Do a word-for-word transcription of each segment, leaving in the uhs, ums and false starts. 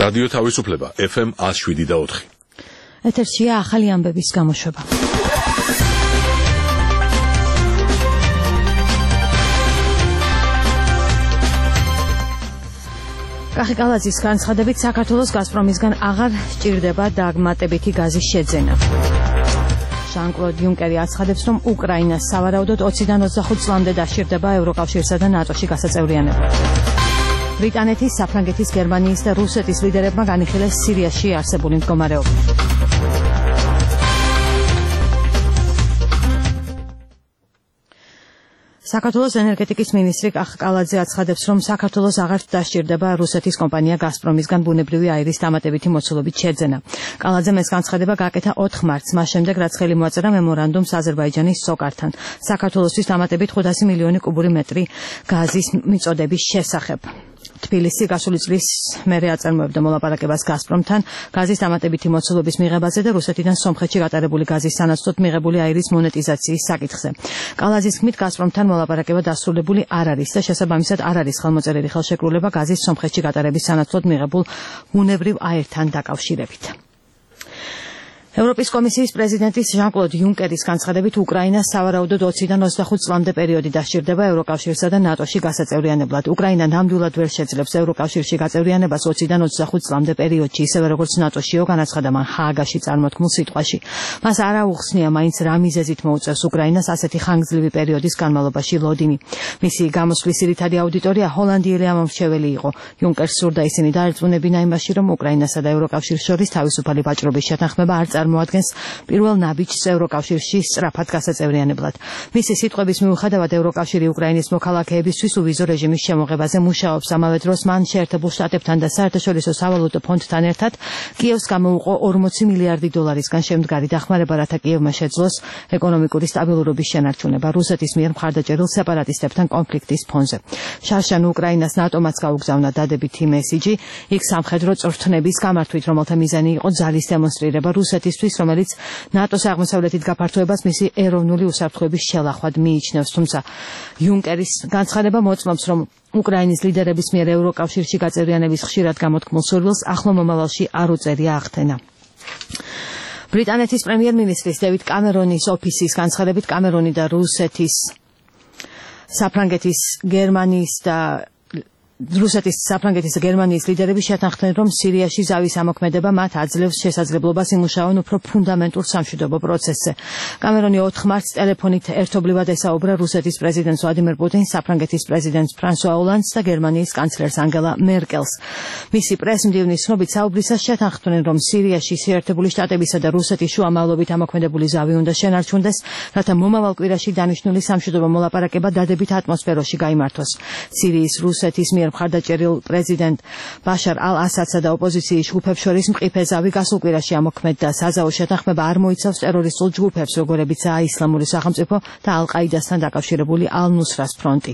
რადიო თავისუფლება ეფ ემ ათს შვიდი და ოთხი. ეთერშია ახალი ამბების გამოშვება. კახიკალაძის განცხადებით საქართველოს გაზპრომისგან აღარ სჭირდება დაგმატებითი გაზის შეძენა. ჟან-კლოდ იუნკერი აცხადებს, რომ უკრაინას სავარაუდოდ ოციდან ოცდახუთ წლამდე დასჭირდება ევროკავშირსა და ნატოში გასაწევრიანება. ბრიტანეთის, საფრანგეთის, გერმანიის და რუსეთის ლიდერებმა განიხილეს სირიაში არსებული მდგომარეობა. საქართველოს ენერგეტიკის მინისტრი კახიკალაძე აცხადებს, რომ საქართველოს აღარ დასჭირდება რუსეთის კომპანია გაზპრომისგან ბუნებრივი აირის დამატებითი მოცულობით შეძენა. კალაძემ ეს განცხადება გააკეთა ოთხ მარტს, მას შემდეგ რაც ხელი მოაწერა მემორანდუმს აზერბაიჯანის სოკართან საქართველოსთვის დამატებით ხუთასი მილიონი კუბური მეტრი გაზის მიწოდების შესახებ. თბილისი გასული წლის მერე აწარმოებდა მოლაპარაკებას გაზპრომთან გაზის დამატებითი მოცულობის მიღებაზე და რუსეთიდან სომხეთში გატარებული გაზის სანაცვლოდ მიღებული აირის მონეტიზაციის საკითხზე. კალაძის თქმით, გაზპრომთან მოლაპარაკება დასრულებული არ არის და შესაბამისად არ არის ხელმოწერილი ხელშეკრულება გაზის სომხეთში გატარების სანაცვლოდ მიღებულ ბუნებრივ აირთან დაკავშირებით. ევროპის კომისიის პრეზიდენტის ჟან-კლოდ იუნკერის განცხადებით, უკრაინას სავარაუდოდ ოციდან ოცდახუთ წლამდე პერიოდი დასჭირდება ევროკავშირსა და ნატოში გასაწევრიანებლად. უკრაინა ნამდვილად ვერ შეძლებს ევროკავშირში გაწევრიანებას ოციდან ოცდახუთ წლამდე პერიოდში, ისევე როგორც ნატოშიო, განაცხადა მან ჰააგაში წარმოთქმულ სიტყვაში. მას არ აუხსნია მაინც რა მიზეზით მოუწევს უკრაინას ასეთი ხანგრძლივი პერიოდის განმავლობაში ლოდინი. მისი გამოსვლის ძირითადი აუდიტორია ჰოლანდიელი ამომრჩეველი იყო. იუნკერს სურდა ისინი დაერწმუნებინა იმაში, რომ უკრაინასა და ევროკავშირს შორის თავისუფალი ვაჭრობის შეთანხმება არ წარმოადგენს პირველ ნაბიჯს ევროკავშირში სწრაფად გასაწევრიანებლად. მისი სიტყვების მიუხედავად ევროკავშირი უკრაინის მოქალაქეებისთვის უვიზო რეჟიმის შემოღებაზე მუშაობს. ამავე დროს მან შეერთებულ შტატებთან და საერთაშორისო სავალუტო ფონდთან ერთად კიევს გამოუყო ორმოცი მილიარდი დოლარისგან შემდგარი დახმარება, რათა კიევმა შეძლოს ეკონომიკური სტაბილურობის შენარჩუნება რუსეთის მიერ მხარდაჭერილ სეპარატისტებთან კონფლიქტის ფონზე. შარშან უკრაინას ნატომაც გაუგზავნა დადებითი მესიჯი, იქ სამხედრო წვრთნების გამართვით, რომელთა მიზანი იყო ძალის დემონსტრირება რუსეთის, რომელიც ნატოს აღმოსავლეთით გაფართოებას მისი ეროვნული უსაფრთხოების შელახვად მიიჩნევს. თუმცა იუნკერის განცხადება მოწმობს, რომ უკრაინის ლიდერების მიერ ევროკავშირში გაწევრიანების ხშირად გამოთქმულ სურვილს ახლო მომავალში არ უწევია აღთენა. ბრიტანეთის პრემიერ-მინისტრის დევიდ კამერონის ოფისის განცხადებით, კამერონი და რუსეთის, საფრანგეთის, გერმანიის და რუსეთის, საფრანგეთის და გერმანიის ლიდერები შეთანხმდნენ, რომ სირიაში ზავის ამოქმედება მათ აძლევს შესაძლებლობას იმუშაონ უფრო ფუნდამენტურ სამშვიდობო პროცესზე. კამერონი ოთხ მარტს ტელეფონით ერთობლივად ესაუბრა რუსეთის პრეზიდენტს ვლადიმერ პუტინს, საფრანგეთის პრეზიდენტს ფრანსუა ოლანდს და გერმანიის კანცლერს ანგელა მერკელს. მისი პრესმდივნის ცნობით საუბრისას შეთანხმდნენ, რომ სირიაში შეერთებული შტატებისა და რუსეთის შუამავლობით ამოქმედებული ზავი უნდა შენარჩუნდეს, რათა მომავალ კვირაში დანიშნული სამშვიდობო მოლაპარაკება დადებით ატმოსფეროში გაიმართოს. სირიის რუსეთის მიერ მხარდაჭერილ პრეზიდენტ ბაშარ ალ-ასადსა და ოპოზიციის ჯგუფებს შორის მყიფე ზავი გასულ კვირაში ამოქმედდა. საზავო შეთანხმება არ მოიცავს ტერორისტულ ჯგუფებს, როგორებიცაა ისლამური სახელმწიფო და ალ-ყაიდასთან დაკავშირებული ალ-ნუსრას ფრონტი.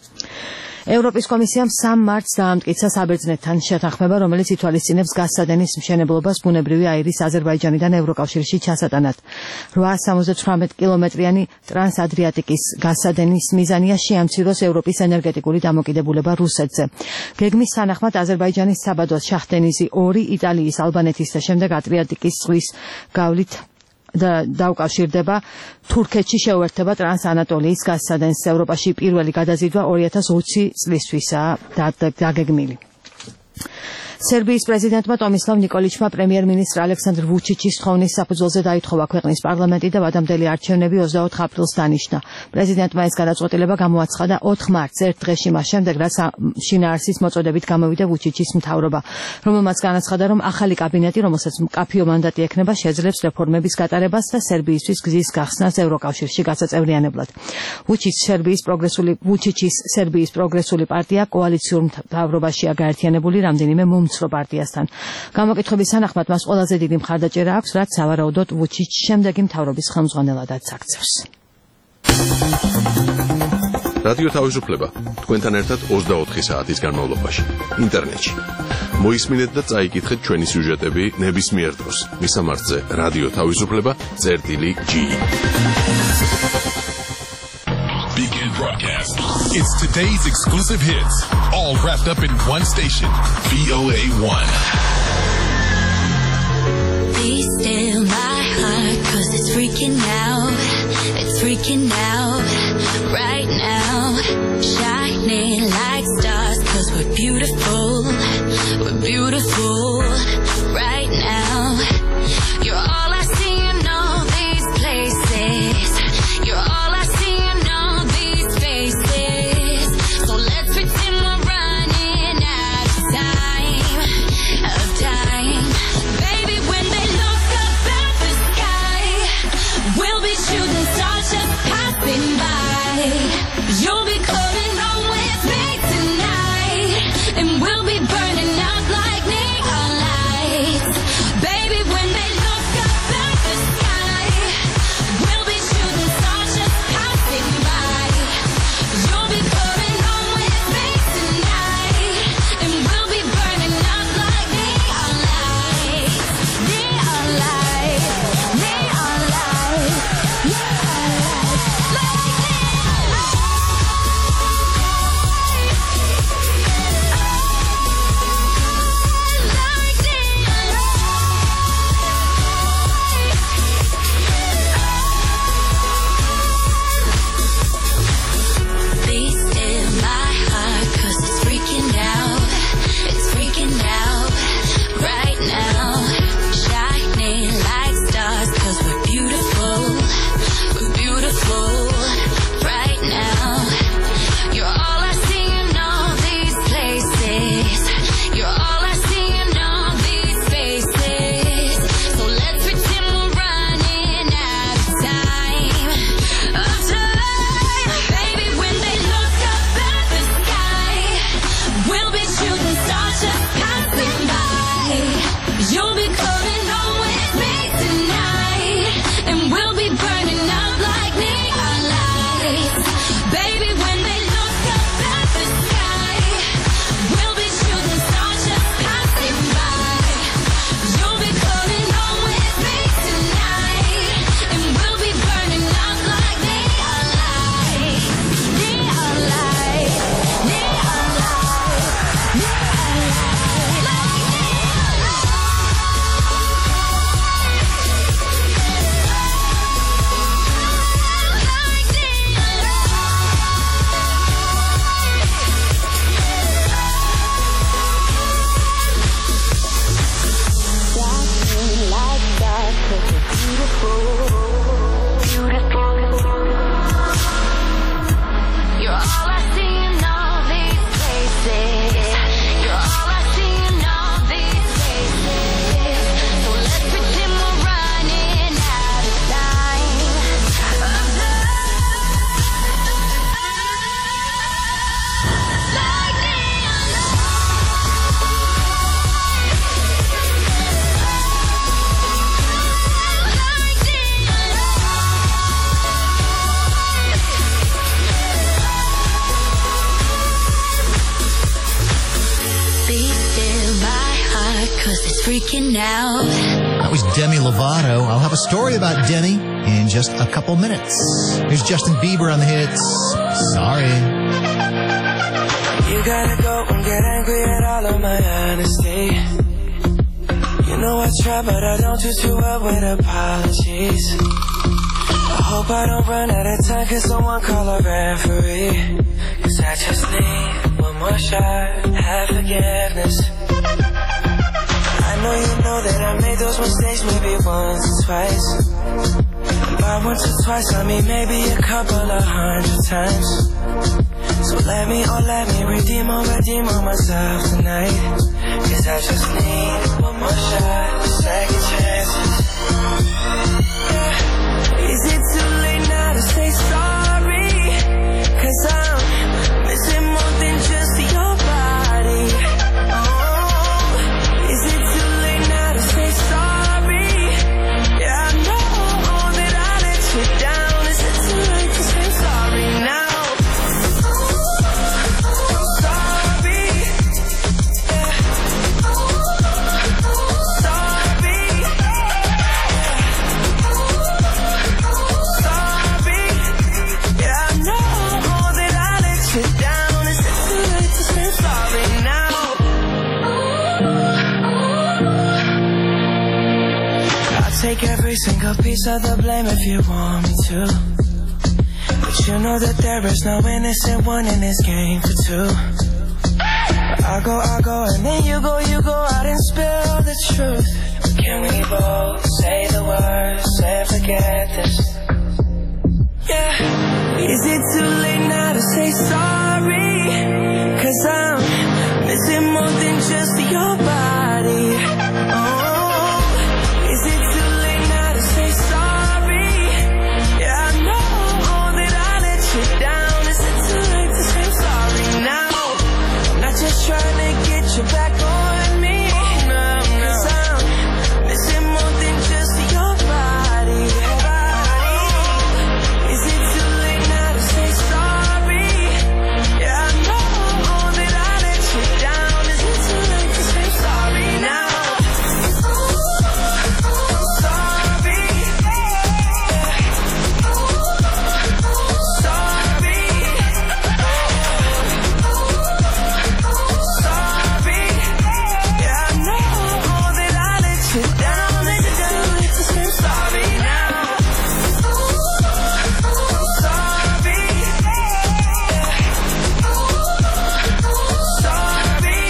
ევროპის კომისიამ სამ მარტს დაამტკიცა საბერძნეთთან შეთანხმება, რომელიც ითვალისწინებს გაზსადენის მშენებლობას ბუნებრივი აირის აზერბაიჯანიდან ევროკავშირში ჩასატანად. რვაასი სამოცდათვრამეტ კილომეტრიანი ტრანსადრიატიკის გაზსადენის მიზანია შეამციროს ევროპის ენერგეტიკული დამოკიდებულება რუსეთზე. გეგმის თანახმად აზერბაიჯანის საბადოს შაჰდენიზი ორი, იტალიის, ალბანეთის და შემდეგ ადრიატიკის ზღვის გავლით და დაუკავშირდება თურქეთში შეუერთება ტრანსანატოლიის გაზსადენს. ევროპაში პირველი გადაზიდვა ორი ათას ოცი წლისთვისაა დაგეგმილი. სერბიის პრეზიდენტმა ტომისლავ ნიკოლიჩმა პრემიერ-მინისტრ ალექსანდრ ვუჩიჩის თხოვნის საფუძველზე დაითხოვა ქვეყნის პარლამენტი და ვადამდელი არჩევნები ოცდაოთხ აპრილს დანიშნა. პრეზიდენტმა ეს გადაწყვეტილება გამოაცხადა ოთხ მარტს, ერთ დღეში მას შემდეგ, რაც შინაარსის მოწოდებით გამოვიდა ვუჩიჩის მთავრობა, რომელმაც განაცხადა, რომ ახალი კაბინეტი, რომელსაც მკაფიო მანდატი ექნება, შეძლებს რეფორმების გატარებას და სერბიისთვის გზის გახსნას ევროკავშირში გასაწევრიანებლად. ვუჩიჩის სერბიის პროგრესული ვუჩიჩის სერბიის პროგრესული პარტია კოალიციურ მთავრობაშია გაერთიანებული რამდენიმე მომცრო პარტიასთან. გამოკითხების თანახმად მას ყველაზე დიდი მხარდაჭერა აქვს, რაც სავარაუდოდ ვუჩიჩს შემდეგი მთავრობის ხელმძღვანელადაც აქცევს. რადიო თავისუფლება თქვენთან ერთად ოცდაოთხი საათის განმავლობაში ინტერნეტში. მოისმინეთ და წაიკითხეთ ჩვენი სიუჟეტები ნებისმიერ დროს. მისამართზე რადიო თავისუფლება წერტილი ჯი. Begin broadcast. It's today's exclusive hits, all wrapped up in one station. V O A one. Be still my heart, cause it's freaking out. It's freaking out right now. Shining like stars, cause we're beautiful. We're beautiful right now. You're all I see in all these places. You're all I see in all these faces. So let's pretend we're running out of time, of time. Baby, when they look up at the sky, we'll be shooting stars just passing by. You'll be coming home with me tonight, and we'll be burning out like neon lights. Baby, when they look up at the sky, we'll be shooting stars just passing by. You'll be coming home with me tonight, and we'll be burning out like neon lights. Neon lights, neon lights, neon lights, like neon lights. Like neon lights. Be still my heart, cause it's freaking out. It's freaking out right now. Shining like stars, cause we're beautiful. We're beautiful right now. You're all I see in all these places. You're all I see in all these faces. So let's pretend we're running out of time, of time. Baby, when they look up at the sky, we'll be shooting stars just passing by. You'll be coming home with me tonight, and we'll be burning out like neon lights. Baby, when they look up at the sky, we'll be shooting stars just passing by. You'll be coming home with me tonight, and we'll be burning out like neon lights. Neon lights, neon lights, neon lights, like neon lights. Like neon Shining like stars, cause we're beautiful, beautiful. You're all I see in all these places. You're all I see in all these faces. So let's pretend we're running out of time, of time. Like neon lights. Like neon lights. Be still my heart, cause it's freaking out. That was Demi Lovato. I'll have a story about Demi in just a couple minutes. Here's Justin Bieber on the hits. Sorry. You gotta go and get angry at all of my honesty. You know I try, but I don't do too well with apologies. I hope I don't run out of time, cause someone call a referee. Cause I just need one more shot, have forgiveness. I know you know that I made those mistakes maybe once or twice. By once or twice, I mean maybe a couple of hundred times. So let me, oh let me redeem or redeem on myself tonight. Cause I just need one more shot, second chances. Yeah. Is it too late now to say sorry? Cause I'm missing more than just your body. Oh, is it too late now to say sorry? Yeah, I know that I let you down. Is it too late to say sorry now? Sorry. Yeah. Sorry. every single piece of the blame if you want me to. But you know that there is no innocent one in this game for two. But I go, I go, and then you go, you go out and spill the truth. Can we both say the words and forget this? Yeah. Is it too late now to say sorry? Cause I'm missing more than just your body. Oh, is it too late now to say sorry? Yeah, I know that I let you down. Is it too late to say sorry now? I'm not just trying to get you back on me. No, no. Cause I'm missing more than just your body. Is it too late now to say sorry? Yeah, I know that I let you down. Is it too late to say sorry now? Sorry. Sorry. Sorry. Yeah, I know that I let you down. Is it too late to say sorry now? Sorry. Sorry.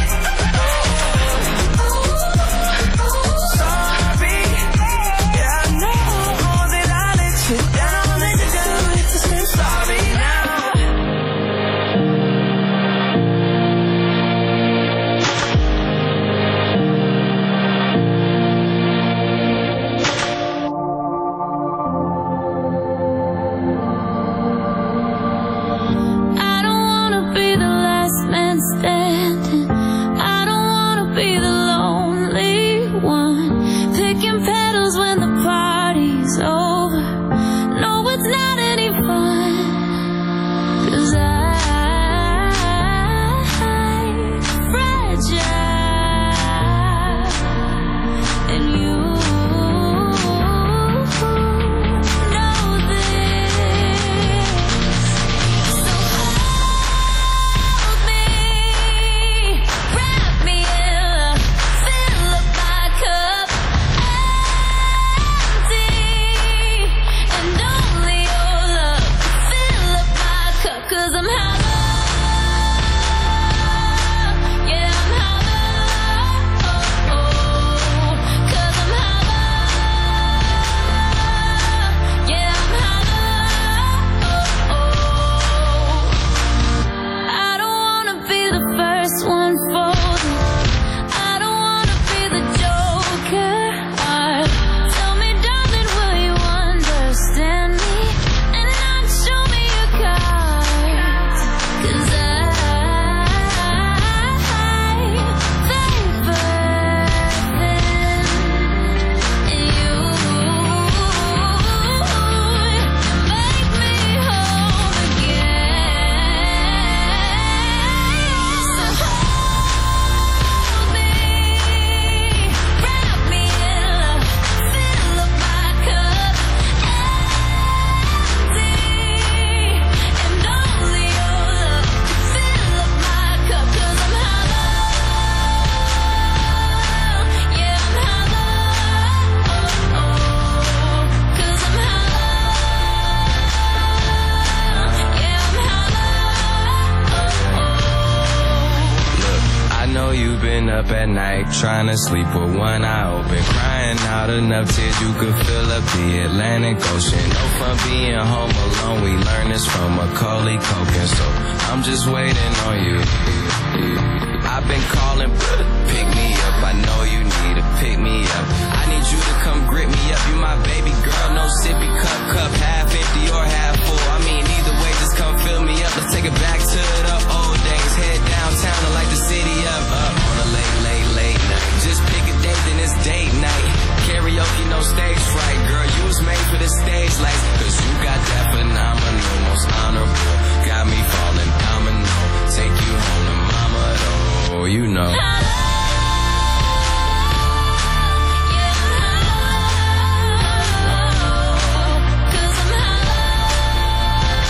Sorry. Yeah, I know that I let you down. Is it too late to say sorry now? I don't wanna be the last man standing. I don't wanna be the lonely one, picking petals when the party's over. No, it's not any fun. Cause I'm fragile, and you know this. So hold me, wrap me in love, fill up my cup, empty, and only your love fill up my cup. Cause I'm hollow, yeah, I'm hollow, oh, oh. Cause I'm hollow, yeah, I'm hollow, oh, oh. I don't wanna be the first one folded. I don't wanna be the joker. Uh, Tell me, darling, will you understand me and not show me your cards? Cause I favor them, and you make me whole again. So hold me, wrap me in love, fill up my cup, empty, and only your love fill up my cup. Cause I'm hollow, yeah, I'm hollow, oh, oh. Cause I'm hollow, yeah, I'm hollow, oh, oh. Look, I know you've been up at night trying to sleep with one eye open, crying out enough tears you could fill up the Atlantic Ocean. No fun being home alone, we learned this from Macaulay Culkin. So I'm just waiting on you. I've been calling, pick me up. I know you need to pick me up. I need you to come grip me up. You my baby girl, no sippy cup, cup half empty or half full. I mean, either way, just come fill me up. Let's take it back to the old days. Head downtown and light the city up, up on a late, late, late night. Just pick a date, then it's date night. Karaoke, no stage fright. Girl, you was made for the stage lights. Cause you got that phenomenal, most honorable. Got me falling domino. Take you home to mama, though, you know. Cause I'm hollow,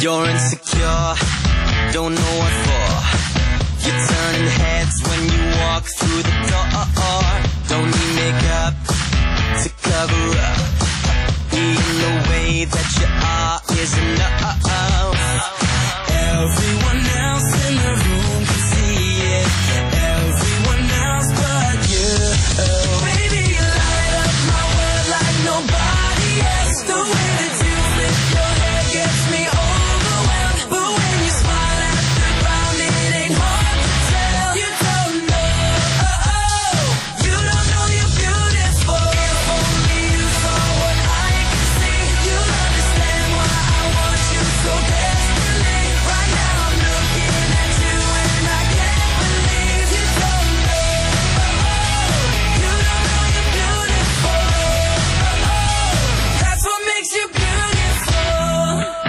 You're insecure, don't know what for. You're turning heads when you walk through the door. Don't need makeup to cover up. Being the way that you are is enough. Everyone else in the room can see it. Everyone else but you. Baby, you light up my world like nobody else. The way that you flip your hair gets me overwhelmed. But when you smile at the ground, it ain't hard to tell. You don't know, you don't know you're beautiful. If only you saw what I can see, you'll understand why I want you so desperately. Right now I'm looking at you and I can't believe you don't know, you don't know you're beautiful. That's what makes you beautiful.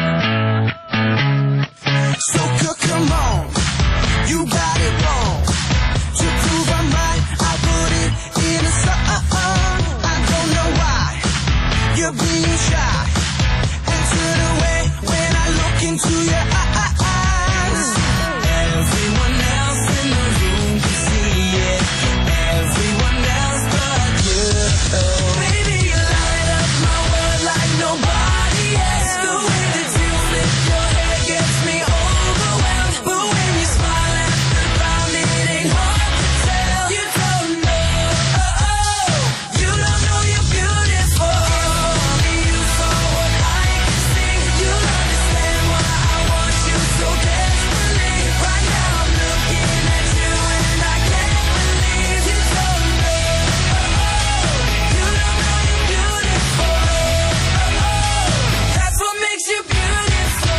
So c- come on, you got it wrong. To prove I'm right, I put it in a song. I don't know why you're being shy. Answer the way when I look into your eyes. Everyone else in the room can see it. Everyone else but you. Baby, you light up my world like nobody else. The way that you flip your hair gets me overwhelmed. But when you smile at the ground, it ain't hard to tell. You don't know, you don't know you're beautiful. If only you saw what I can see, you'll understand why I want you so desperately. Right now I'm looking at you and I can't believe you don't know, you don't know you're beautiful. That's what makes you beautiful.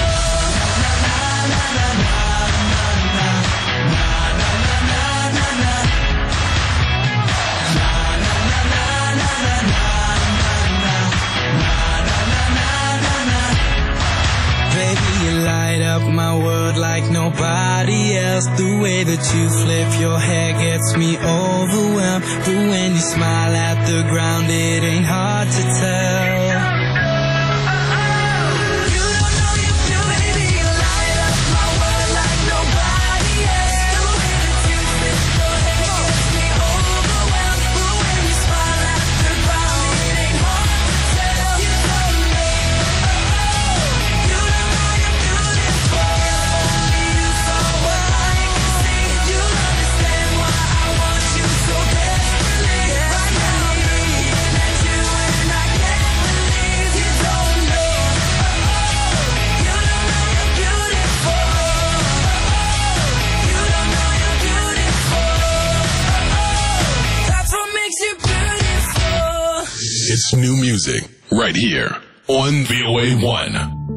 Baby, you light up my world like nobody else. The way that you flip your hair gets me overwhelmed. But when you smile at the ground, it ain't hard to tell. You don't know you're beautiful. Baby, you light up my world like nobody else. The way that you flip your hair gets me overwhelmed. But when you smile at the ground, it ain't hard to tell. You don't know, you don't know you're beautiful. Only you saw what I can see, you'll understand why I want you so desperately. Right now I'm looking at you and I can't believe you don't know, you don't know you're beautiful. You don't know you're beautiful. That's what makes you beautiful. It's new music right here on V O A one.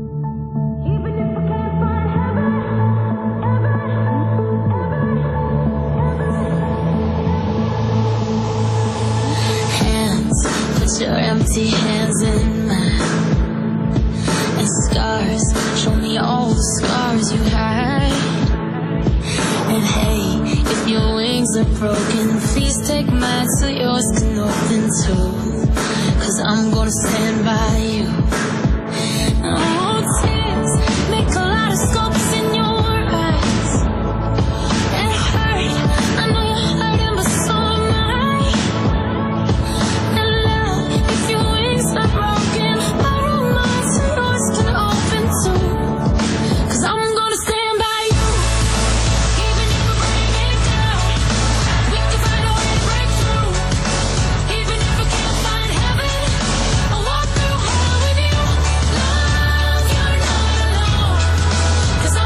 Hands, put your empty hands in mine. And scars, show me all the scars you hide. And hey, if your wings are broken, please take mine so yours can open too. Cause I'm gonna stand by you. Oh, tears make a lot of scopes in your eyes. It hurt, I know you're hurting, but so am I. And love, if your wings are broken, borrow mine so yours can open too. Cause I'm gonna stand by you. Even if we break it down, we can find a way to break through. Even if we can't find heaven, I'll walk through hell with you. Love, you're not alone. Cause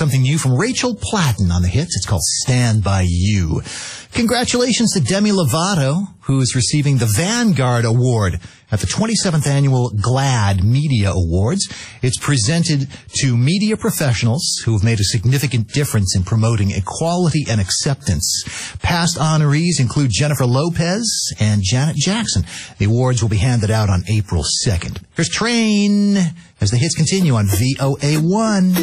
something new from Rachel Platten on the hits. It's called Stand By You. Congratulations to Demi Lovato, who is receiving the Vanguard Award at the twenty-seventh Annual GLAAD Media Awards. It's presented to media professionals who have made a significant difference in promoting equality and acceptance. Past honorees include Jennifer Lopez and Janet Jackson. The awards will be handed out on April second. Here's Train as the hits continue on V O A one.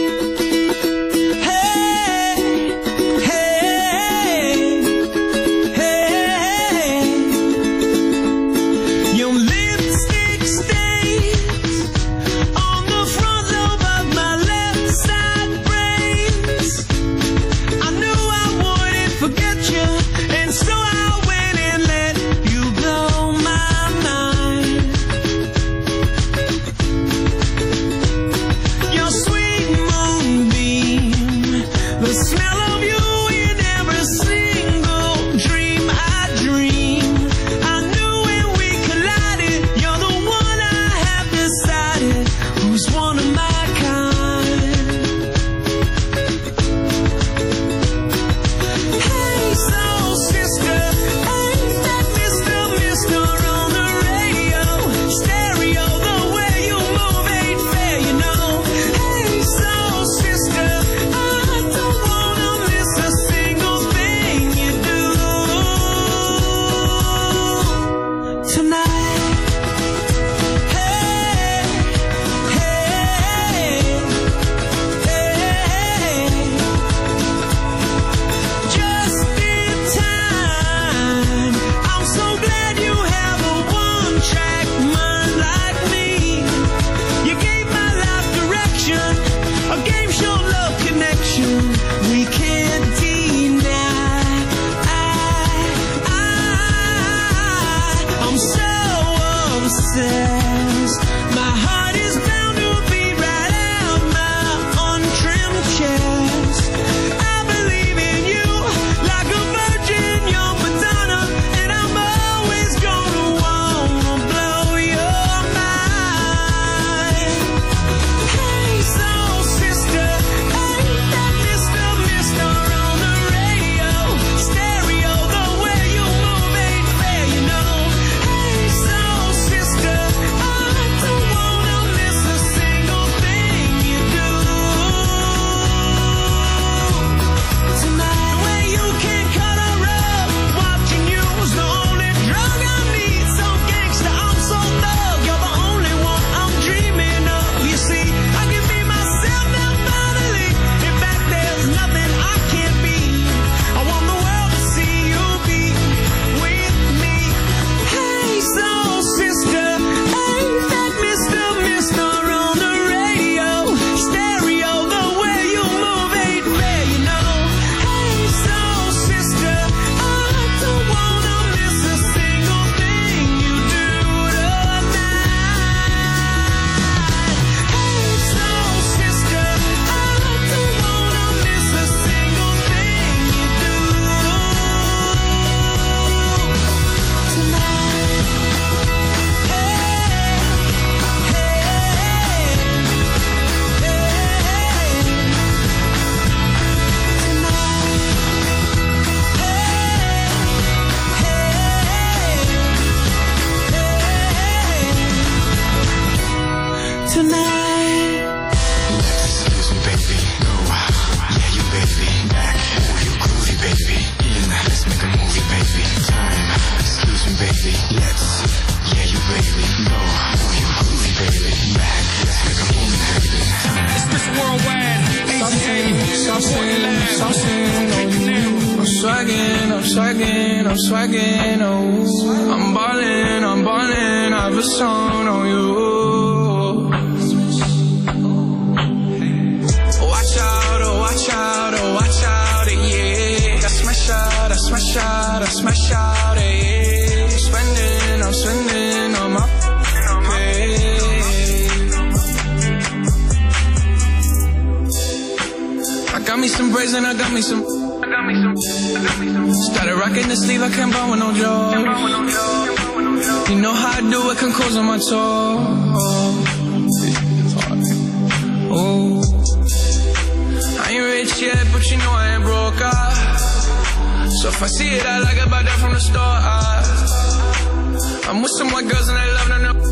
swaggin', I'm swaggin', I'm swaggin', oh. I'm ballin', I'm ballin', I have a song on you. Watch out, oh, watch out, oh, watch out, yeah. I smash out, I smash out, I smash out, yeah. I'm spendin', I'm spendin' on my pay. I got me some braids and I got me some. Started rocking the sleeve, I can't buy with no joy. You know how I do it, can close on my toe. Oh, I yet, but you know I ain't broke, ah. So if I see it, I like it about that from the start, ah. I'm with some white girls and they love to know,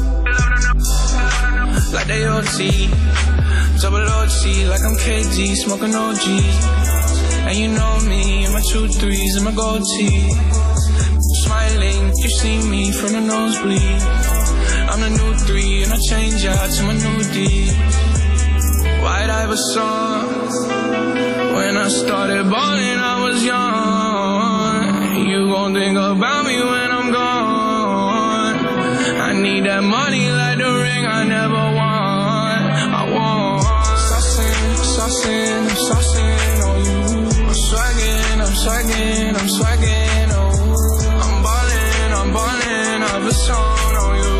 like they O T, double O G, like I'm K G, smoking O G. And you know me, and my two threes and my gold tee. Smiling, you see me from the nosebleed. I'm the new three, and I change out to my new D. White Iver song. When I started balling, I was young. You gon' think about me when I'm gone. I need that money like the ring I never won. I want saucing, saucing, I'm saucing on you. I'm swagging, I'm swagging, I'm swagging, oh. I'm ballin', I'm ballin', I've a song on you.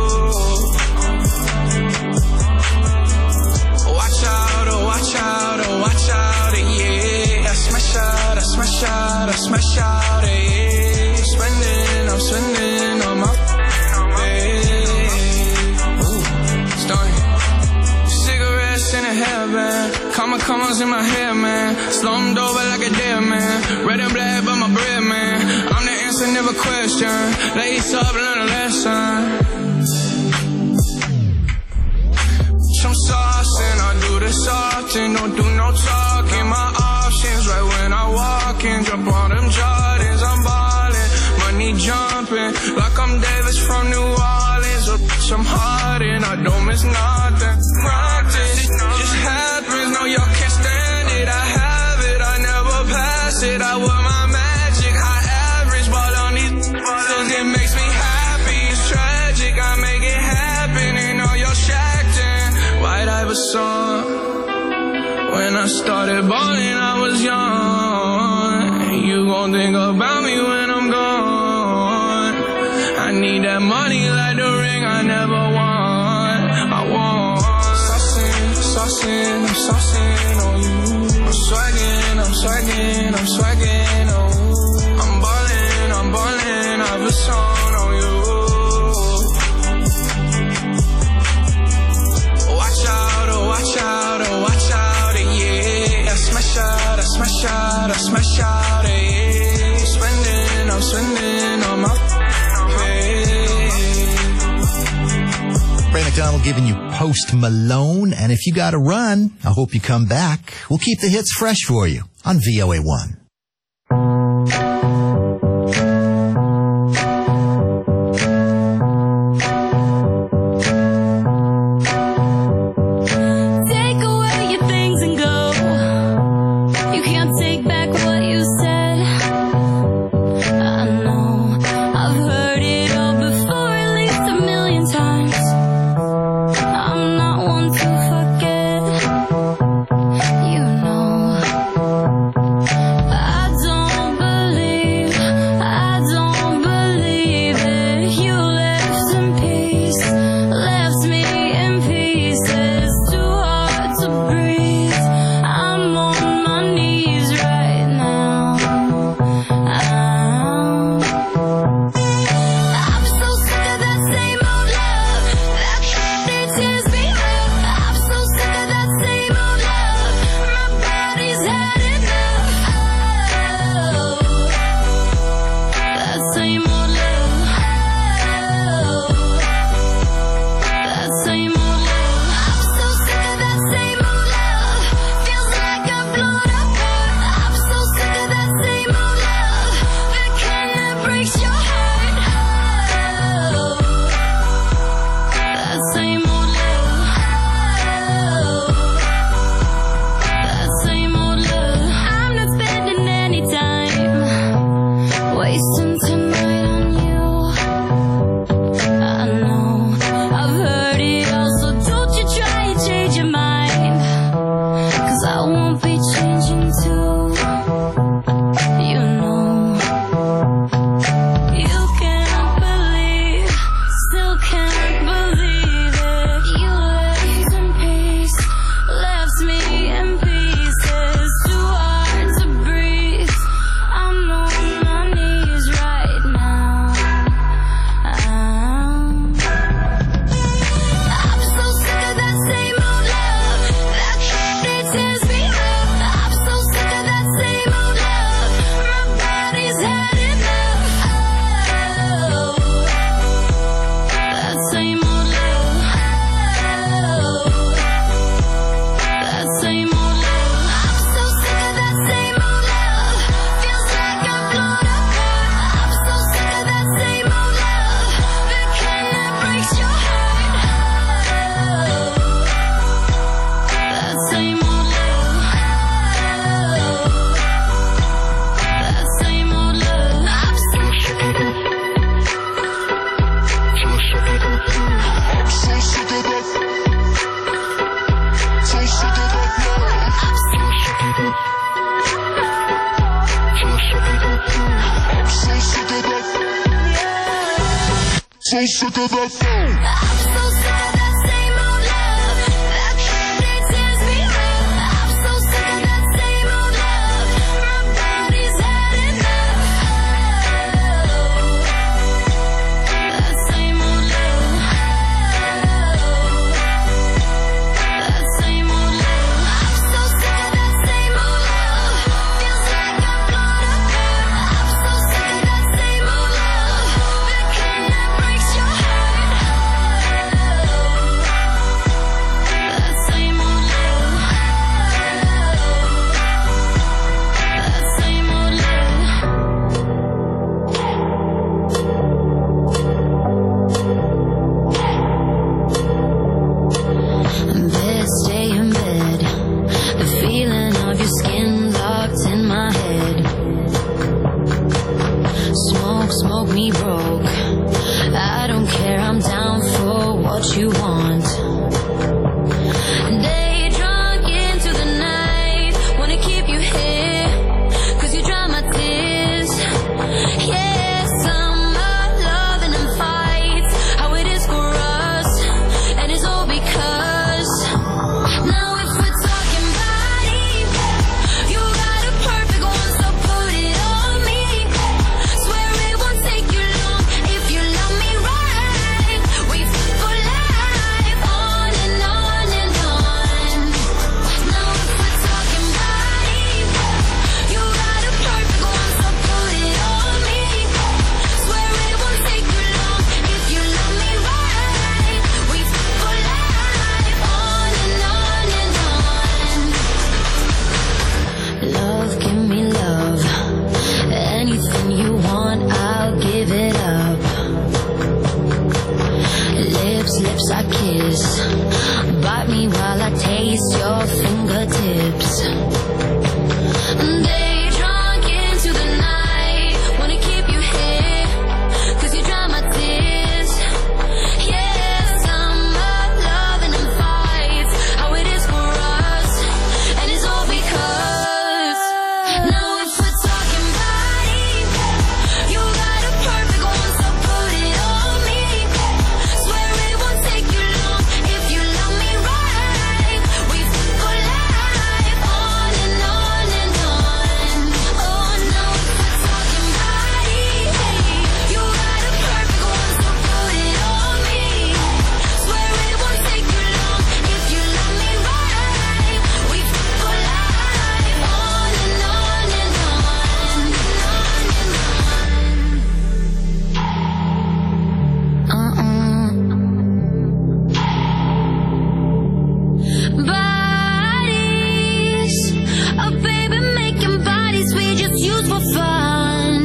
Watch out, oh, watch out, oh, watch out, yeah. I smash out, I smash out, I smash out, yeah. I'm spending, I'm spending on my in a hairband, comma commas in my hair, man. Slumped over like a dead man. Red and black, but my bread, man. I'm the answer, never question. Lace up, learn a lesson. Some sauce and I do this often. Don't do no talking. My options right when I walk in. Jump on them Jordans, I'm ballin'. Money jumping like I'm Davis from New Orleans. Or I'm hard and I don't miss nothing. Practice just happens, no y'all can't stand it. I have it, I never pass it. I wear my magic, high average, ball on these cause it makes me happy. It's tragic, I make it happen and all y'all shacked in. White Iver song. When I started balling, I was young. You gon' think about me when I'm gone. I need that money like the ring I never won. I want saucing, I'm saucing on you. I'm swagging, I'm swagging, I'm swagging, oh. I'm ballin', I'm ballin', I've a song on you. Watch out, oh, watch out, oh, watch out, yeah. I smash out, I smash out, I smash out, yeah. I'm spending, I'm spending on my Ray McDonald giving you Post Malone. And if you got to run, I hope you come back. We'll keep the hits fresh for you on V O A one. Take away your things and go. You can't take back what you said. I know I've heard it all before, at least a million times. I'm not one to forget. You know So sick of that phone. I'm so sick of that same old love. That thing that tears me up. I'm so sick of that same old love. My body's had enough. That same old love. That same old love. I'm so sick of that same old love. Feels like I'm blown up. I'm so sick of that same old love. The kind that breaks your heart. That same old love. That same old love. Bed, stay in bed. The feeling of your skin locked in my head. Smoke, smoke me broke. I don't care, I'm down for what you want. Day drunk into the night. Wanna keep you here, cause you dry my tears. Yeah, summer, loving and fights. How it is for us, and it's all because. Now if we're talking body, you got a perfect one, so put it on me. Swear it won't take you long if you love me right. Wait for life, on and on and on. Now if we're talking body, you got a perfect one, so put it on me. Swear it won't take you long if you love me right. Wait for life, on and on and on. Love, give me love. Anything you want, I'll give it up. Lips, lips I kiss. Bite me while I taste your fingertips. Day drunk into the night. Wanna keep you here, cause you dry my tears. Yeah, summer, loving and fights. How it is for us, and it's all because. Now if we're talking body, you got a perfect one, so put it on me. Swear it won't take you long if you love me right. Wait for life, on and on and on. Oh, now if we're talking body, you got a perfect one, so put it on me. Swear it won't take you long if you love me right. Wait for life, on and on and on. Uh-uh. Bodies, oh baby, making bodies we just use for fun.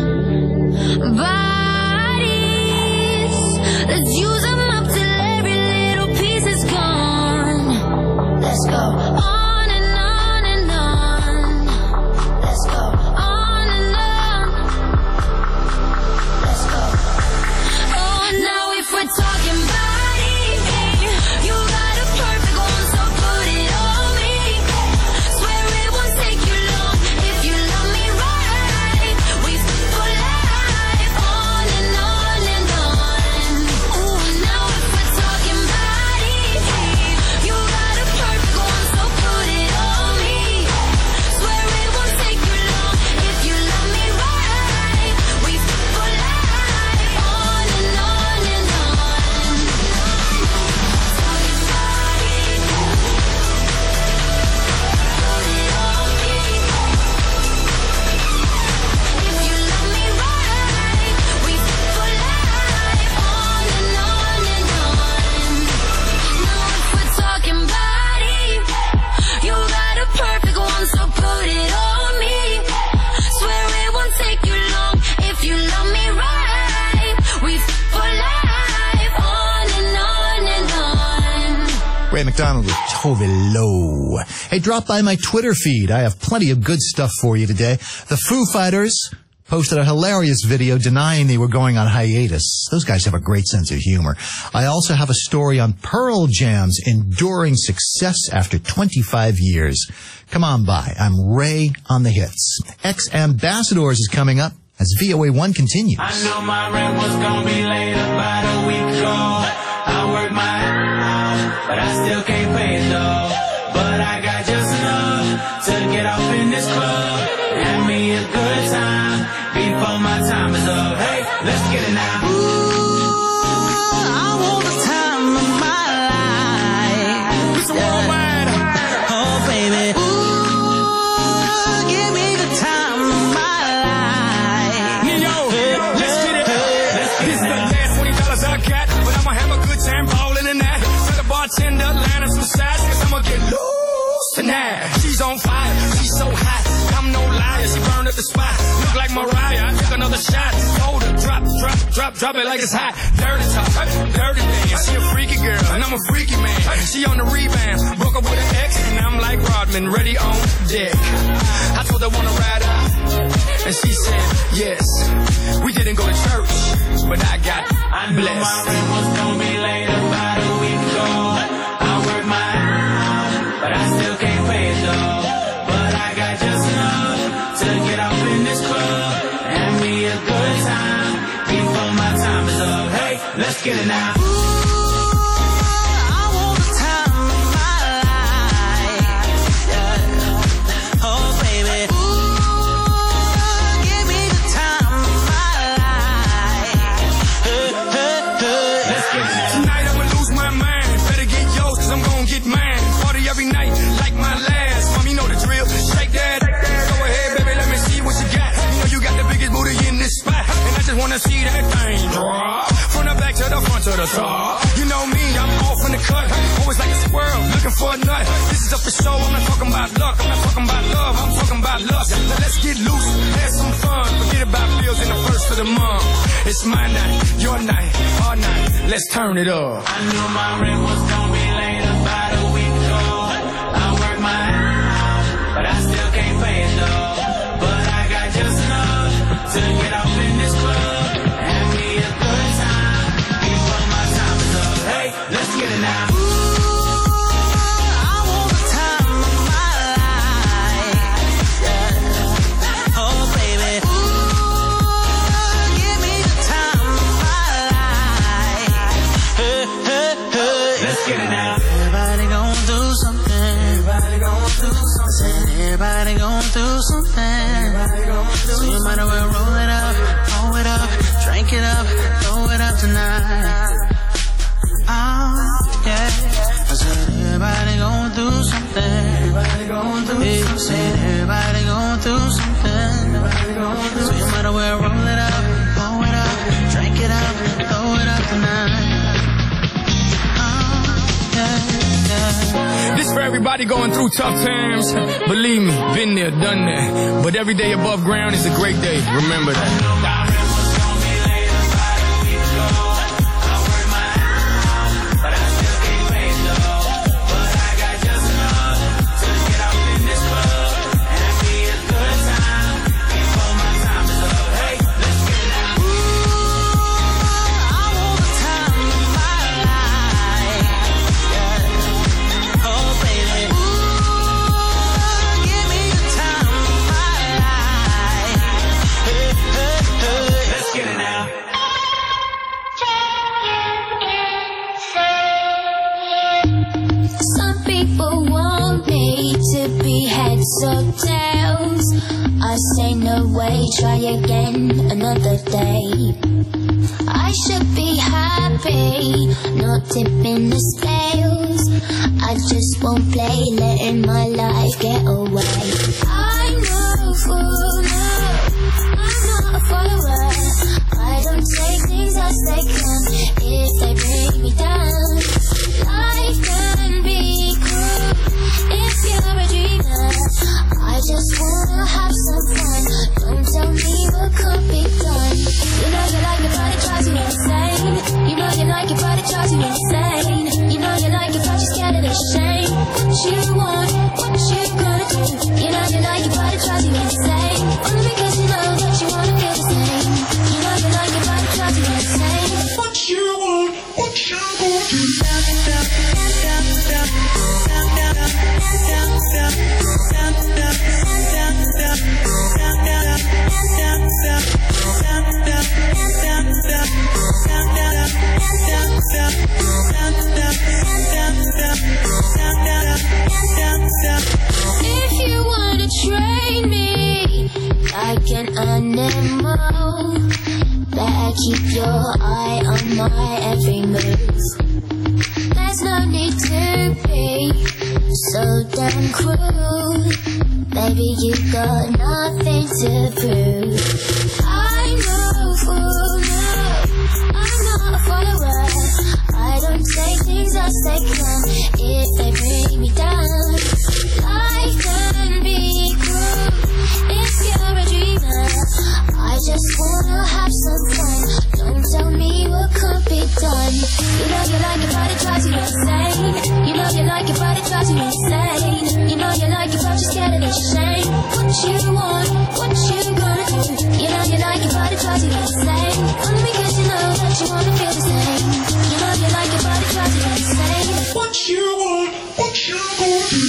Bodies, let's use them up till every little piece is gone. Let's go on and on and on. Let's go on and on. Let's go. Oh, now if we're talking body, you got a perfect one, so put it on me. Swear it won't take you long if you love me right. Wait for life, on and on and on. Ooh, now if we're talking body, you got a perfect one, so put it on me. Swear it won't take you long if you love me right. Wait for life, on and on and on. Talking body, put it on me. If you love me right, wait for life, on and on and on. Now if we're talking body, you got a perfect one, so put it on me. Swear it won't take you long if you love me right. Wait for life, on and on and on. Ray McDonald with Tove Lo. Hey, drop by my Twitter feed. I have plenty of good stuff for you today. The Foo Fighters posted a hilarious video denying they were going on hiatus. Those guys have a great sense of humor. I also have a story on Pearl Jam's enduring success after twenty-five years. Come on by. I'm Ray on the Hits. Ex-Ambassadors is coming up. as V O A one continues. I know my rent was gonna be late about a week ago. I worked my ass off, but I still can't pay it though. But I got just enough to get off in this club. Have me a good time before my time is up. Hey, let's get it now. Bartender, line up some sides, cause I'ma get loose tonight. She's on fire, she's so hot, I'm no liar, she burned up the spot. Look like Mariah, I took another shot. Hold her, drop, drop, drop, drop it like it's hot. Dirty talk, dirty dance, she a freaky girl, and I'm a freaky man. She on the rebound, broke up with an ex, and I'm like Rodman, ready on deck. I told her wanna ride out, and she said yes. We didn't go to church, but I got I knew blessed. my rent was gonna be late about a week ago. I worked my ass off, but I still can't pay it though. But I got just enough to get off in this club. Have me a good time before my time is up. Hey, let's get it now. Wanna see that thing drop from the back to the front to the top. You know me, I'm off in the cut, always like a squirrel looking for a nut. This is up for show, I'm not talking about luck, I'm not talking about love, I'm talking about lust. Now let's get loose, have some fun, forget about bills in the first of the month. It's my night, your night, our night, let's turn it up. I knew my rent was gonna be late about a week ago. I worked my ass off, but I still can't pay it though. But I got just enough to get off in this club. Let's get it now. Ooh, I want the time of my life. Yeah. Oh, baby. Ooh, give me the time of my life. Hey, hey, hey. Let's get it now. Everybody gon' do something. Everybody gon' do something. Everybody gon' do something. Everybody gon' do so you might as well roll it up, roll it up, drink it up, throw it up tonight. Oh, yeah. I said everybody gon' do something. Everybody gon' do hey, something. Said everybody gon' do something. Everybody gon' do so you might as well roll it up, roll it up, drink it up, throw it up tonight. Oh, yeah, yeah. This for everybody going through tough times. Believe me, been there, done that. But every day above ground is a great day. Remember that. Or tails, I say no way, try again another day. I should be happy, not tipping the scales. I just won't play, letting my life get away. I'm not a fool, no, I'm not a follower. I don't take things as they come, if they bring me down. Life can be cruel if you're a dreamer. I just wanna have some fun. Don't tell me what could be done. You know you like it, but it drives you insane. You know you like it, but it drives you insane. You know you like it, but you're scared of the shame. What you want, what you gonna do? You know you like it, like an animal. Better keep your eye on my every move. There's no need to be so damn cruel. Baby, you got nothing to prove. I know, oh no, I'm not a follower. I don't take things as they come if they bring me down. Life can be cruel if you're a dreamer. I just wanna have some fun. Don't tell me what can't be done. You know you like it, but it drives you insane. You know you like it, but it drives you insane. You know you like it, but you're scared of the shame. What you want, what you gonna do? You know you like it, but it drives you insane. Only because you know that you wanna feel the same. You know you like it, but it drives you insane. What you want, what you gonna do?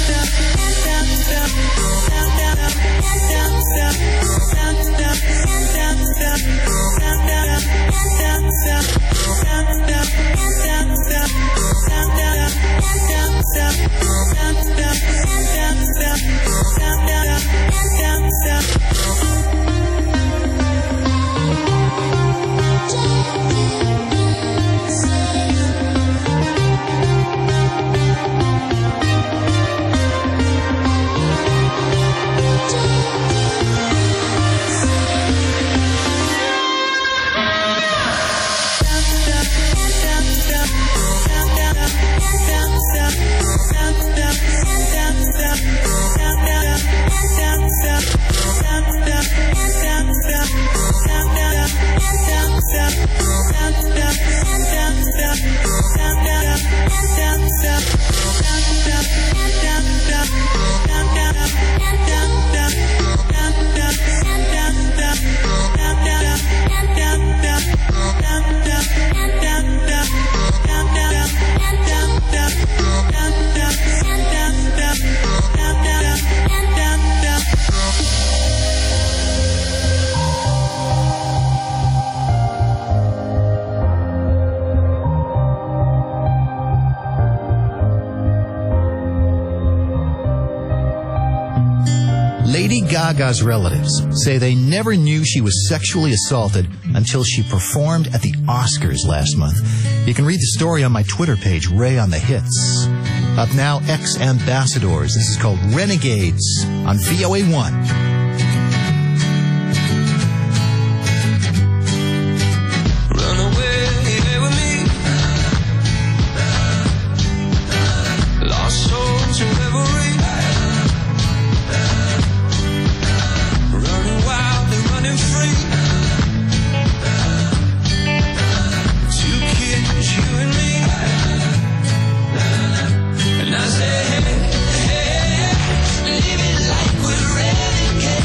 Lady Gaga's relatives say they never knew she was sexually assaulted until she performed at the Oscars last month. You can read the story on my Twitter page, Ray on the Hits. Up now, Ex-Ambassadors. This is called Renegades on V O A one. Living like we're renegades.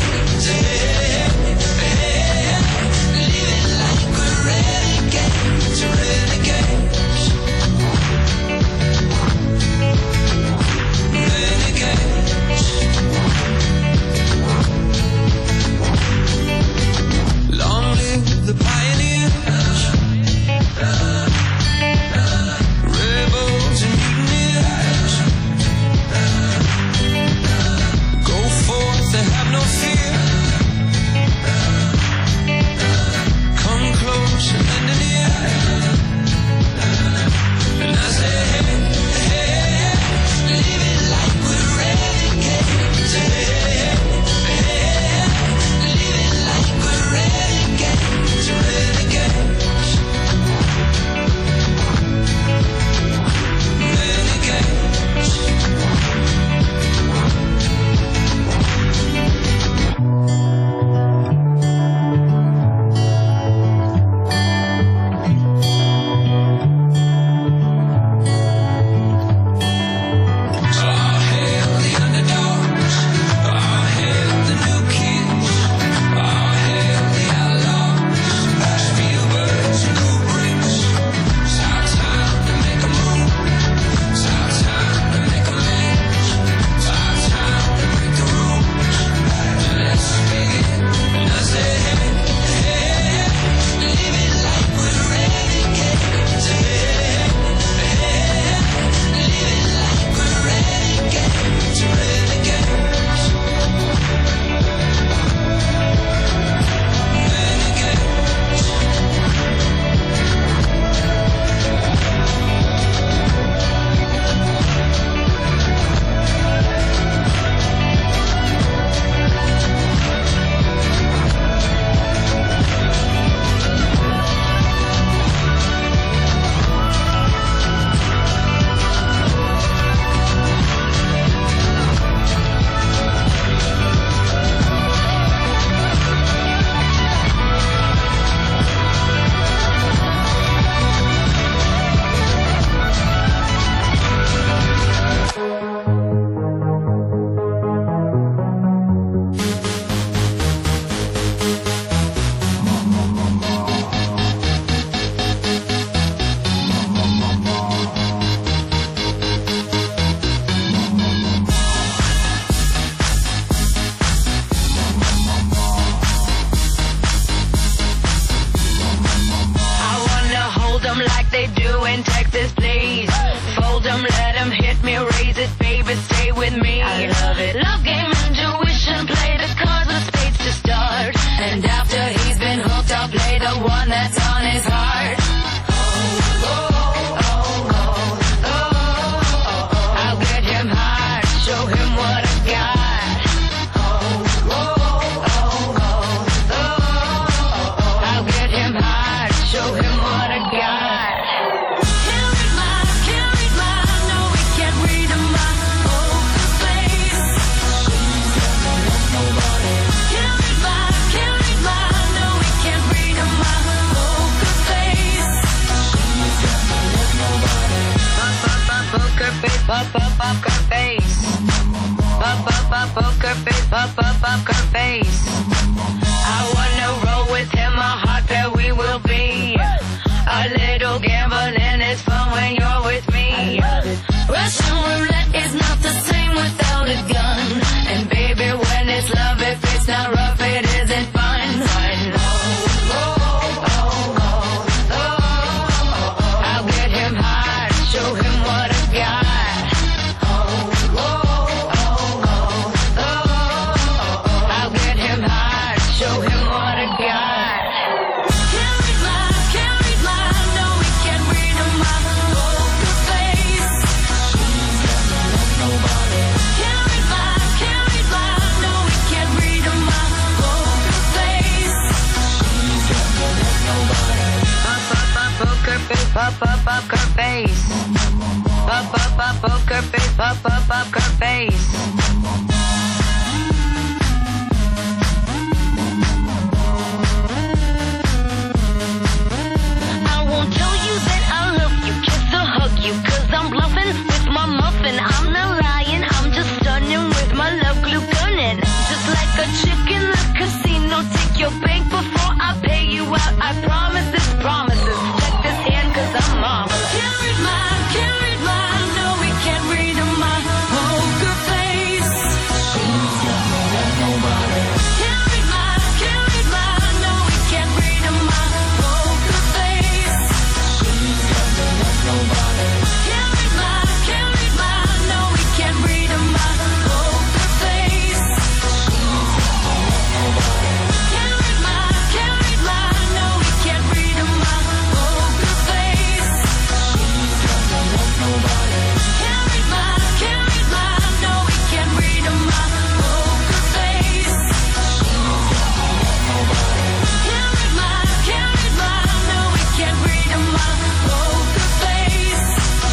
up, up, poker face. Up, up, up, poker face. Up, up, poker face. I wanna roll with him, a hot pair we will be. A little gambling is fun when you're with me. Russian roulette is not the same without a gun. And baby, when it's love, if it's not rough, it isn't fun. Fun. Oh, oh, oh, oh, oh. I'll get him high, show him what I got. Oh, oh, oh, oh, oh. I'll get him high, show him what I got. Up, up, up her face. Up, up, up, poker face. Up, up, up her face. I won't tell you that I love you, kiss or hug you, cause I'm bluffing with my muffin. I'm not lying, I'm just stunning with my love glue gunning. Just like a chick in the casino, take your bank before I pay you out. I promise this promises. Cause I'm marvelous. Can't read mine, can't read mine. No, we can't read my poker face. She's got more than nobody. Can't read mine, can't read mine. No, we can't read my poker face. She's got more than nobody. Can't read mine, can't read mine. No, we can't read my poker face. She's got more than nobody. Can't read mine, can't read mine. No, we can't read my poker face. Nobody. Can't read mine, can't read mine. No, we can't read my poker face. Nobody. Can't read mine, can't read mine. No, we can't read my poker face.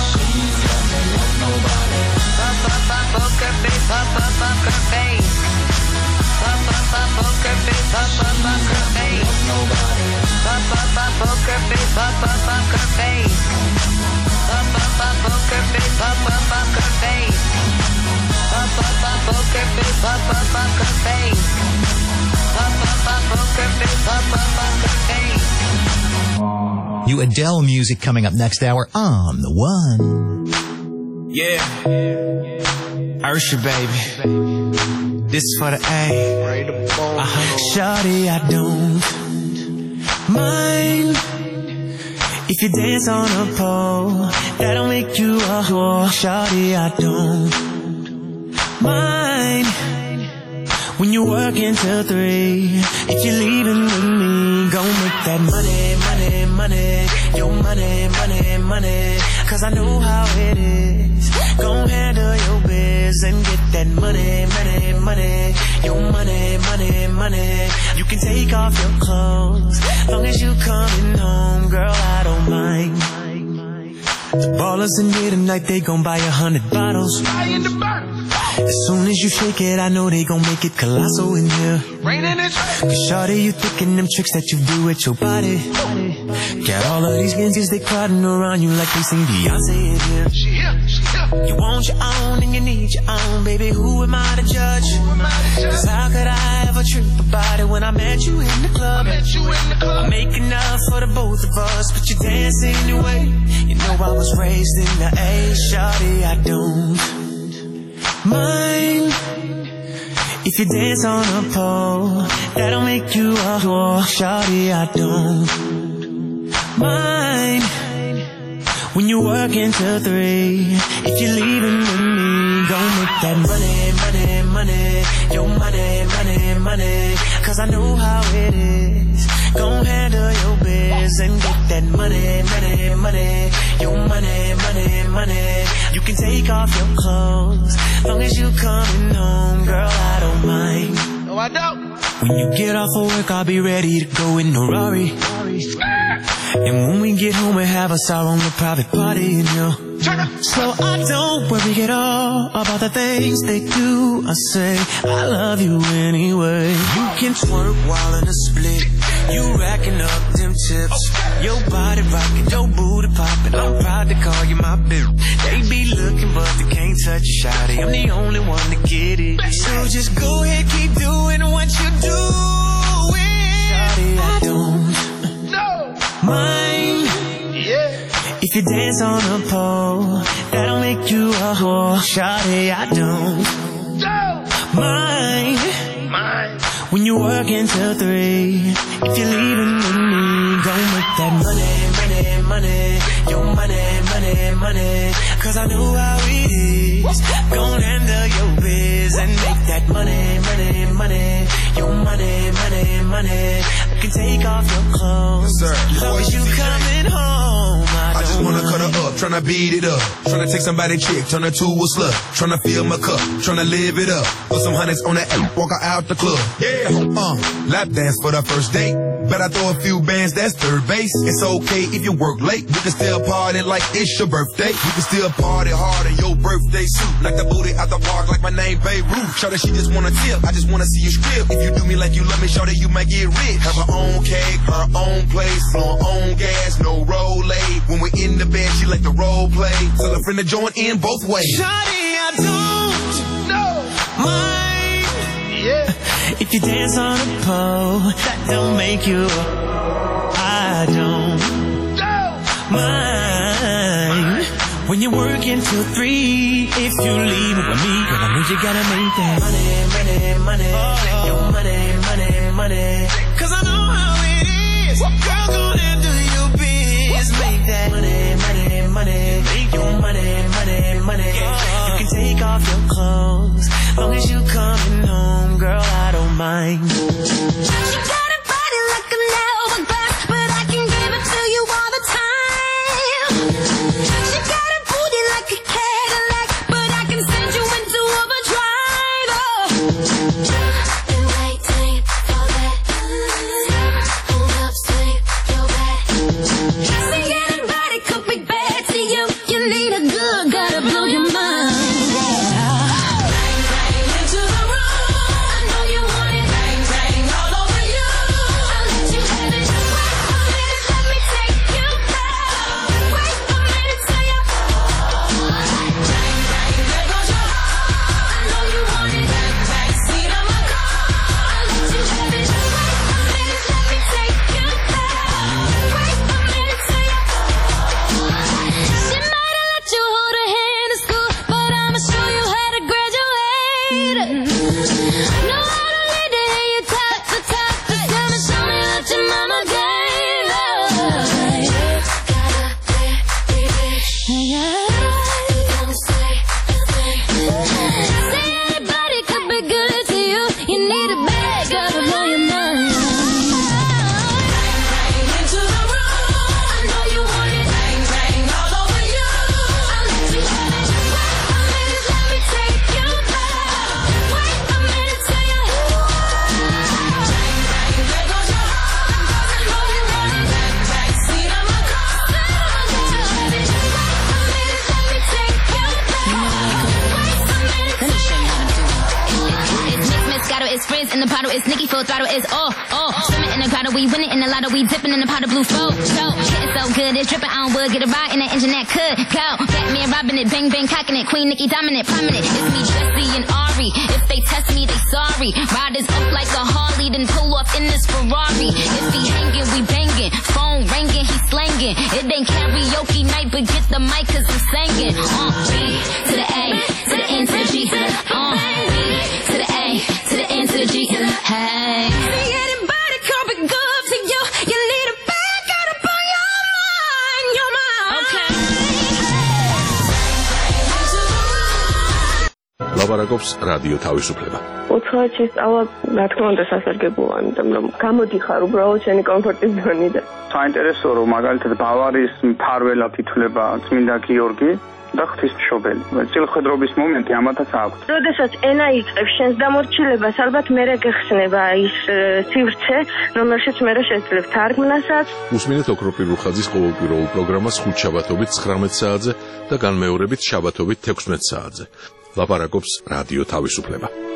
Nobody. Up, up, up, poker face. Up, up, up, her face. Up, up, up, poker face. Up, up, up, her face. Nobody. Up, up, up, poker face. Up, up, up, her face. Up, up, up, poker face, up, up, up, her face. Up, up, up, poker face, up, up, up, her face. Up, up, up, poker face, up, up, up, her face. You Adele music coming up next hour on The One. Yeah. Ursha, baby. This is for the A. Uh-huh. Shawty, I don't mind if you dance on a pole, that'll make you a whore. Shawty, I don't mind when you work until three. If you're leaving with me, go make that money, money, money. Your money, money, money. Cause I know how it is. Go handle your biz and get that money, money, money. Your money, money, money. You can take off your clothes, long as you coming home, girl, I don't mind. The ballers in here tonight, they gon' buy a hundred bottles. As soon as you shake it, I know they gon' make it colossal in here. Cause shawty, you thinking them tricks that you do with your body. Got all of these gangsters, they crowding around you like they sing Beyonce in here. You want your own and you need your own, baby, who am I to judge? Cause how could I ever trip about it when I met you in the club? I make enough for the both of us, but you dance anyway. You know I was raised in the A, shawty, I don't mind if you dance on a pole, that'll make you a whore. Shawty, I don't mind when you work until three. If you're leaving with me, go make that money, money, money. Your money, money, money. Cause I know how it is. Go handle your biz and get that money, money, money. Your money, money, money. You can take off your clothes, long as you coming home, girl, I don't mind. No, I don't. When you get off of work, I'll be ready to go in a Rari. And when we get home, we have us our own private party, you know. So I don't worry at all about the things they do. I say, I love you anyway. You can twerk while in a split. You racking up them chips. Your body rocking, your booty popping. I'm proud to call you my bitch. They be looking, but they can't touch you, shawty. I'm the only one to get it. So just go ahead, keep doing what you doing. Shawty, I don't mind. If you dance on a pole, that'll make you a whore. Shawty, I don't mind. When you work until three, if you're leaving with me, go make that money, money, money. Your money, money, money. Cause I know how it is. Gon' handle your biz and make that money, money, money. Your money, money, money. I can take off your clothes. Sir, long as you coming home. I, I just wanna cut her up, tryna beat it up. Tryna take somebody chick, turn her to a slut. Tryna fill my cup, tryna live it up. Put some hundreds on that app, walk her out the club. Yeah, uh, lap dance for the first date. Bet I throw a few bands, that's third base. It's okay if you work late. We can still party like it's your birthday. We can still party hard in your birthday suit. Like the booty out the park, like my name Beirut. Shout that she just wanna tip, I just wanna see you strip. If you do me like you love me, shout that you might get rich. Have her own cake, her own place, her own gas, no roll-aid. When we're in the bed, she like the role play. Tell a friend to join in both ways. Shawty, I don't know mind. Yeah. If you dance on a pole, that don't make you. I don't mind. When you're working till three, if you leave it with me, girl, I know you gotta make that money, money, money. Oh. Your money, money, money. Cause I know how it is. Girl, go and do your biz. Make that money, money, money. Your money, money, money. Oh. You can take off your clothes, long as you coming home, girl, I don't mind. You got a body like an hourglass, but I can give it to you all the time. You got a booty like a Cadillac, but I can send you into overdrive. Oh. Been waiting for that. Hold up, swing your back. See, anybody could be bad to you. You need a good, gotta blow your mind. It's Nicki full throttle, it's all, all. Swimming in the grotto, we winning in the lotto, we dipping in the pot of blue flow. So, getting so good, it's dripping on wood, get a ride in that engine that could go. Batman robbing it, bang bang cocking it, Queen Nicki dominant, prominent. It's me, Jesse and Ari. If they test me, they sorry. Riders up like a Harley, then pull off in this Ferrari. If he hanging, we banging. Phone ringing, he slanging. It ain't karaoke night, but get the mic cause I'm singing. Uh, B to the A, to the N to the G. Uh, B to the A, to the N to the G. Hey. See, anybody could be good to you. You need a bag, gotta blow your mind, your mind. Okay. ლაპარაკობს რადიო თავისუფლება. უცხოეთში სწავლა, რა თქმა უნდა, სასარგებლოა, იმიტომ რომ გამოდიხარ უბრალოდ შენი კომფორტის ზონიდან. საინტერესოა, რომ მაგალითად ბავარიის მფარველად ითვლება წმინდა გიორგი და ღვთისმშობელი. წილხედრობის მომენტი ამათაც აქვს. როდესაც ენა იწყებს შენს დამორჩილებას, ალბათ მერე გეხსნება ის სივრცე, რომელშიც მერე შეძლებ თარგმნასაც. უსმინეთ ოქროპირ რუხაძის ყოველკვირეულ პროგრამას ხუთშაბათობით ცხრამეტ საათზე და განმეორებით შაბათობით თექვსმეტ საათზე. ლაპარაკობს რადიო თავისუფლება.